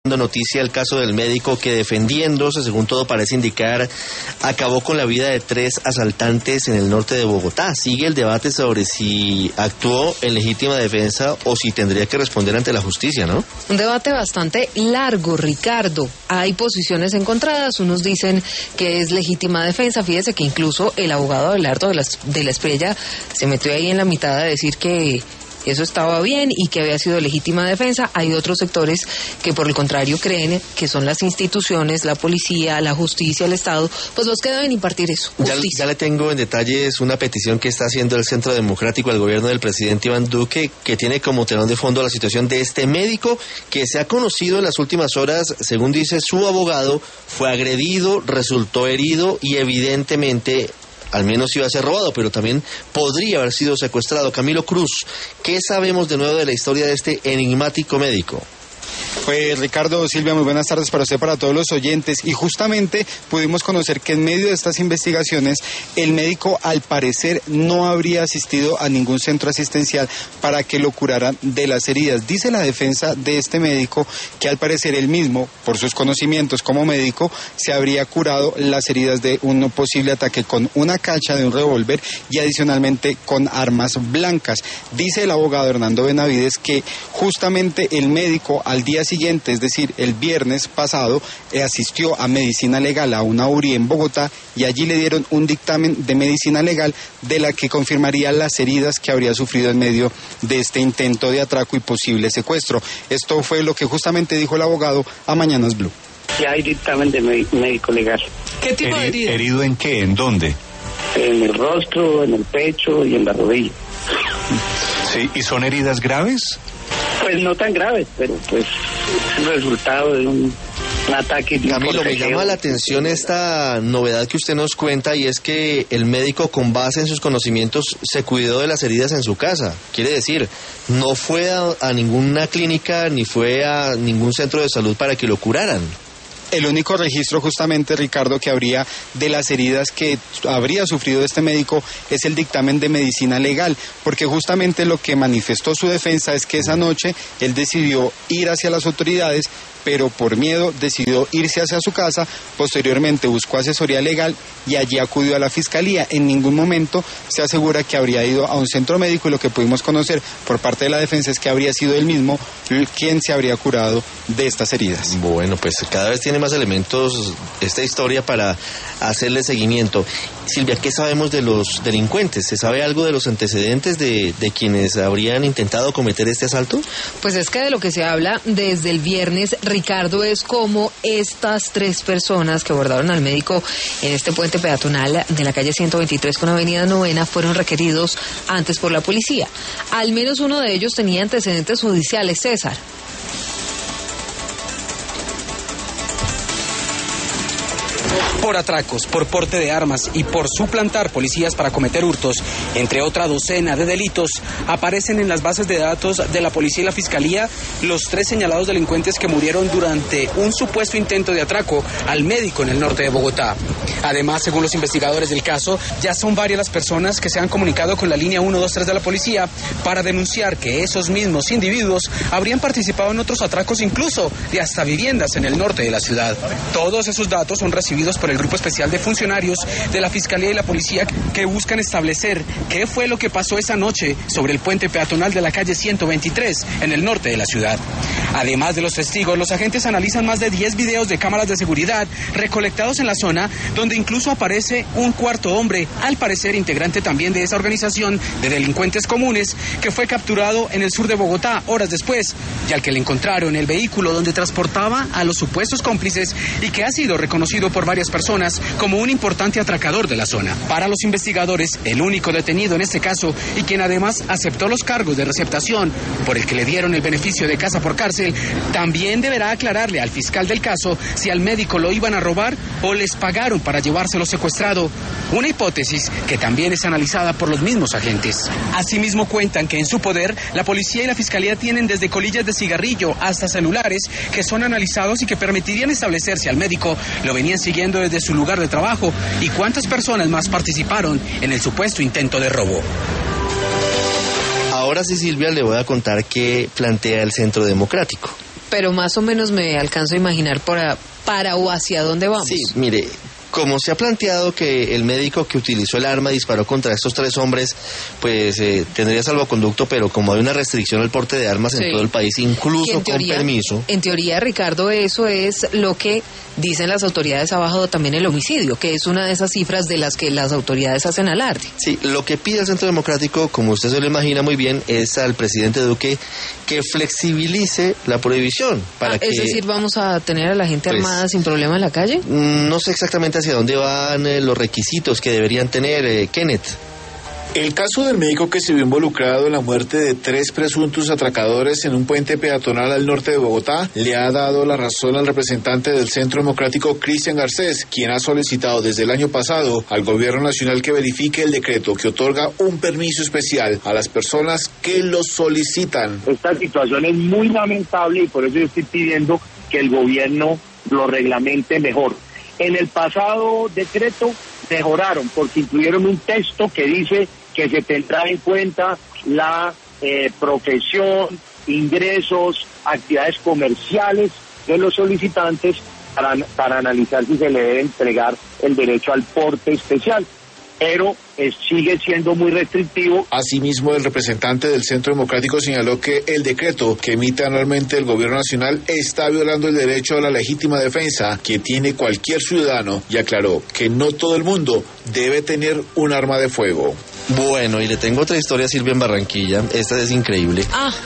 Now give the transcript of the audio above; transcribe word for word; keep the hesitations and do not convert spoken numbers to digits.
Noticia el caso del médico que, defendiéndose, según todo parece indicar, acabó con la vida de tres asaltantes en el norte de Bogotá. Sigue el debate sobre si actuó en legítima defensa o si tendría que responder ante la justicia, ¿no? Un debate bastante largo, Ricardo. Hay posiciones encontradas. Unos dicen que es legítima defensa. Fíjese que incluso el abogado Abelardo de la, de la Espriella se metió ahí en la mitad a decir que eso estaba bien y que había sido legítima defensa. Hay otros sectores que por el contrario creen que son las instituciones, la policía, la justicia, el Estado, pues los que deben impartir eso. Ya, ya le tengo en detalles una petición que está haciendo el Centro Democrático al gobierno del presidente Iván Duque, que tiene como telón de fondo la situación de este médico que se ha conocido en las últimas horas, según dice su abogado, fue agredido, resultó herido y evidentemente al menos iba a ser robado, pero también podría haber sido secuestrado. Camilo Cruz, ¿qué sabemos de nuevo de la historia de este enigmático médico? Pues Ricardo, Silvia, muy buenas tardes para usted, para todos los oyentes. Y justamente pudimos conocer que en medio de estas investigaciones, el médico al parecer no habría asistido a ningún centro asistencial para que lo curaran de las heridas. Dice la defensa de este médico que al parecer él mismo, por sus conocimientos como médico, se habría curado las heridas de un posible ataque con una cacha de un revólver y adicionalmente con armas blancas. Dice el abogado Hernando Benavides que justamente el médico al día siguiente, es decir, el viernes pasado, eh, asistió a medicina legal a una U R I en Bogotá y allí le dieron un dictamen de medicina legal de la que confirmaría las heridas que habría sufrido en medio de este intento de atraco y posible secuestro. Esto fue lo que justamente dijo el abogado a Mañanas Blue. Ya hay dictamen de médico legal. ¿Qué tipo Heri- de herida? ¿Herido en qué? ¿En dónde? En el rostro, en el pecho y en la rodilla. Sí, ¿y son heridas graves? Pues no tan graves, pero pues es el resultado de un, un ataque. De Camilo, me llama la atención esta novedad que usted nos cuenta, y es que el médico, con base en sus conocimientos, se cuidó de las heridas en su casa. Quiere decir, no fue a, a ninguna clínica ni fue a ningún centro de salud para que lo curaran. El único registro justamente, Ricardo, que habría de las heridas que habría sufrido este médico es el dictamen de medicina legal, porque justamente lo que manifestó su defensa es que esa noche él decidió ir hacia las autoridades, pero por miedo decidió irse hacia su casa. Posteriormente buscó asesoría legal y allí acudió a la fiscalía. En ningún momento se asegura que habría ido a un centro médico, y lo que pudimos conocer por parte de la defensa es que habría sido él mismo quien se habría curado de estas heridas. Bueno, pues cada vez tiene más elementos esta historia para hacerle seguimiento. Silvia, ¿qué sabemos de los delincuentes? ¿Se sabe algo de los antecedentes de, de quienes habrían intentado cometer este asalto? Pues es que de lo que se habla desde el viernes, Ricardo, es como estas tres personas que abordaron al médico en este puente peatonal de la calle ciento veintitrés con Avenida Novena fueron requeridos antes por la policía. Al menos uno de ellos tenía antecedentes judiciales, César. Por atracos, por porte de armas y por suplantar policías para cometer hurtos, entre otra docena de delitos, aparecen en las bases de datos de la policía y la fiscalía los tres señalados delincuentes que murieron durante un supuesto intento de atraco al médico en el norte de Bogotá. Además, según los investigadores del caso, ya son varias las personas que se han comunicado con la línea uno dos tres de la policía para denunciar que esos mismos individuos habrían participado en otros atracos, incluso de hasta viviendas en el norte de la ciudad. Todos esos datos son recibidos por el Grupo Especial de Funcionarios de la Fiscalía y la Policía, que buscan establecer qué fue lo que pasó esa noche sobre el puente peatonal de la calle ciento veintitrés en el norte de la ciudad. Además de los testigos, los agentes analizan más de diez videos de cámaras de seguridad recolectados en la zona, donde incluso aparece un cuarto hombre, al parecer integrante también de esa organización de delincuentes comunes, que fue capturado en el sur de Bogotá horas después, y al que le encontraron el vehículo donde transportaba a los supuestos cómplices y que ha sido reconocido por varias personas como un importante atracador de la zona. Para los investigadores, el único detenido en este caso, y quien además aceptó los cargos de receptación por el que le dieron el beneficio de casa por cárcel, también deberá aclararle al fiscal del caso si al médico lo iban a robar o les pagaron para llevárselo secuestrado, una hipótesis que también es analizada por los mismos agentes. Asimismo, cuentan que en su poder la policía y la fiscalía tienen desde colillas de cigarrillo hasta celulares que son analizados y que permitirían establecer si al médico lo venían siguiendo desde su lugar de trabajo y cuántas personas más participaron en el supuesto intento de robo. Ahora sí, Silvia, le voy a contar qué plantea el Centro Democrático. Pero más o menos me alcanzo a imaginar para, para o hacia dónde vamos. Sí, mire, como se ha planteado que el médico que utilizó el arma disparó contra estos tres hombres, pues eh, tendría salvoconducto, pero como hay una restricción al porte de armas sí. en todo el país, incluso con teoría, permiso. En teoría, Ricardo, eso es lo que dicen las autoridades abajo, también el homicidio, que es una de esas cifras de las que las autoridades hacen alarde. Sí, lo que pide el Centro Democrático, como usted se lo imagina muy bien, es al presidente Duque que flexibilice la prohibición. Para ah, que, es decir, ¿vamos a tener a la gente pues, armada sin problema en la calle? No sé exactamente hacia dónde van eh, los requisitos que deberían tener, eh, Kenneth. El caso del médico que se vio involucrado en la muerte de tres presuntos atracadores en un puente peatonal al norte de Bogotá le ha dado la razón al representante del Centro Democrático, Cristian Garcés, quien ha solicitado desde el año pasado al Gobierno Nacional que verifique el decreto que otorga un permiso especial a las personas que lo solicitan. Esta situación es muy lamentable y por eso yo estoy pidiendo que el Gobierno lo reglamente mejor. En el pasado decreto mejoraron porque incluyeron un texto que dice que se tendrá en cuenta la eh, profesión, ingresos, actividades comerciales de los solicitantes para, para analizar si se le debe entregar el derecho al porte especial. Pero eh, sigue siendo muy restrictivo. Asimismo, el representante del Centro Democrático señaló que el decreto que emite anualmente el Gobierno Nacional está violando el derecho a la legítima defensa que tiene cualquier ciudadano y aclaró que no todo el mundo debe tener un arma de fuego. Bueno, y le tengo otra historia, Silvia, en Barranquilla. Esta es increíble. Ah,